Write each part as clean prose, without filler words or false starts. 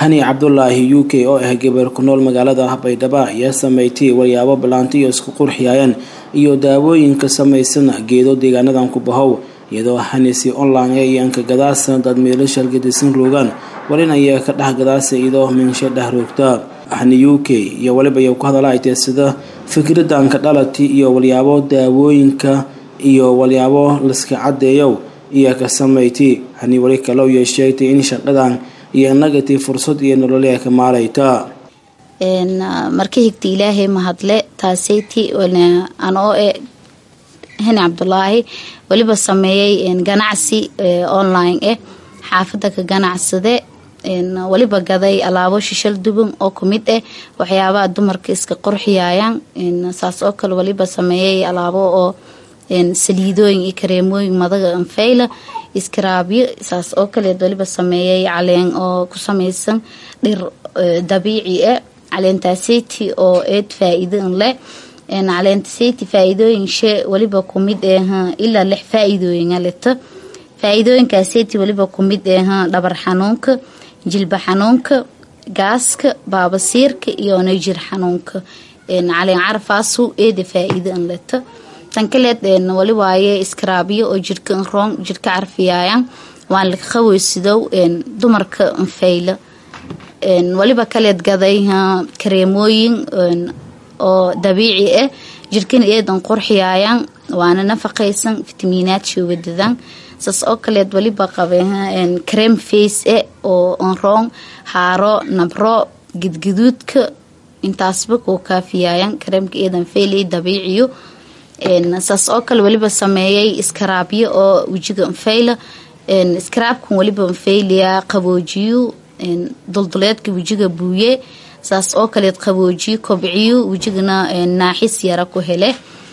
Hani Cabdullaahi UK oo ah gabar ku nool magaalada Baydhabo ayaa sameeyay waxyaabo balaanti iyo isku qurxiyayaan iyo daawooyinka samaysan geedo deegaanadan ku bahow iyadoo hanisi online ay ka gadaasan dad meelasha gedisan roogan walinaya ka dhaxgadaasay iyadoo meesha dhaxroogta Hani UK iyo waliba ay ku hadalaaytay sida fikradan ka dhalatay iyo waxyaabo daawooyinka iyo waxyaabo la iska cadeeyo iyo ka sameeyay Hani wali kale oo sheegtay in shaqadan iyo nagatii fursad iyo nolol ka maalayta markii higta Ilaahay mahadle taaseyti anoo Hani Cabdullaahi waliba sameeyay ganacsi online xaafada ka ganacsade waliba gaday alaabo shishal duban oo kumid waxyaabaha dumarka iska qurxiyayaan saas oo kale waliba sameeyay alaabo oo saliidooyin iyo kareemooyin madaga anfayla iskraabiyo saas oo kale waliba sameeyay caleen oo ku sameeysan dhir dabiici caleentaasiti oo faa'iido leh caleentaasiti faa'iidooyin shay waliba kumid ilaa 6 faa'iidooyin leh faa'iidooyinkaasiti waliba kumid dhabar xanuunka jilba xanuunka gaaska baabasiirka iyo nijir xanuunka caleen carfaasu faa'iido leh tan kale waliba ay iskraabiyo oo jirka carfiyayaan waan la qabowsido dumarka anfayla waliba kale gaday kareemooyin oo dabiici jirkana eedan qurxiyayaan waana nafaqaysan fitamiinaad shoobadan saas oo kale waliba qabeen cream face oo roon haaro nabro gidgidudka intaasba ku kaafiyayaan creamka eedan faylay dabiiciyo saas oo kale waliba sameeyay iskraabiyo oo wajiga fayla iskraabkan waliba fayliya qaboojiyo dulduleedka wajiga buuye saas oo kale qaboojiyo kobciyo wajigana naaxis yara ku hele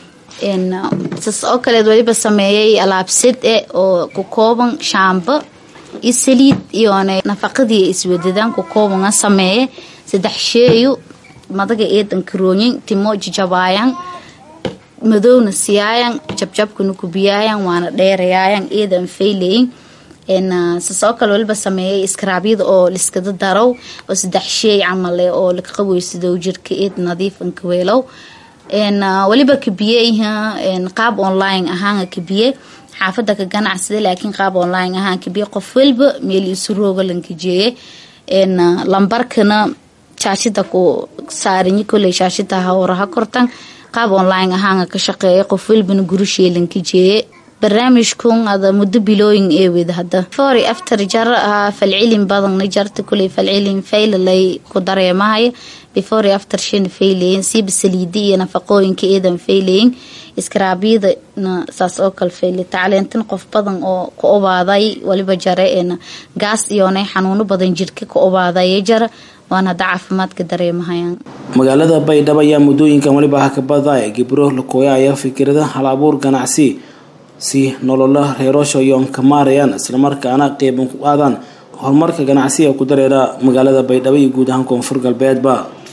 saas oo kale waliba sameeyay alaabsid oo ku kooban shaamba isaliid iyo nafaqadii iswadadan ku kooban sameeyay 3 shay madaga eedan karooyin timo jajabayaan madowna siyaayan jabjabkuna ku biyayaan waana dheerayaan eedan fayleyn saasoo kale waliba sameeyay iskraabiyada oo liskada darow oo 3 shay camal oo la qabowsido jirka nadiif ka weelow waliba kabiyay qaab online ahaan kabiye xaafada ka ganacsada laakiin qaab online ahaan kabiye qof walba meel isu rooga lankijeeye lambarkana shaashada ku saarin kulay shaashada hawraha kortan qaab online ahaan ka shaqeeyo qof walbana gurusheelan kijeeye barnaamijkun ada muddo bilooyin wada hada fori after jar falcilin badan jarta kulay falcilin faylay ku dareemahay before after shin fayleen si bisaliidi iyo nafaqooyinka eedan fayleen iskraabiyada saas oo kale faylay tacaleentan qof badan oo ku obaaday waliba jare gaas iyo xanuuno badan jirka ku obaaday jara waana caafimaadka dareemahayaan magaalada Baydhabo ayaa mudooyinkan waliba ka baday gibro la kooyaya fikrada hal abuur ganacsi si nololaha reerosho iyo kamaarayaan isla markaana qeyb ku aadan horumarka ganacsiga ku dareera magaalada Baydhabo iyo guud ahaan Koonfur Galbeedba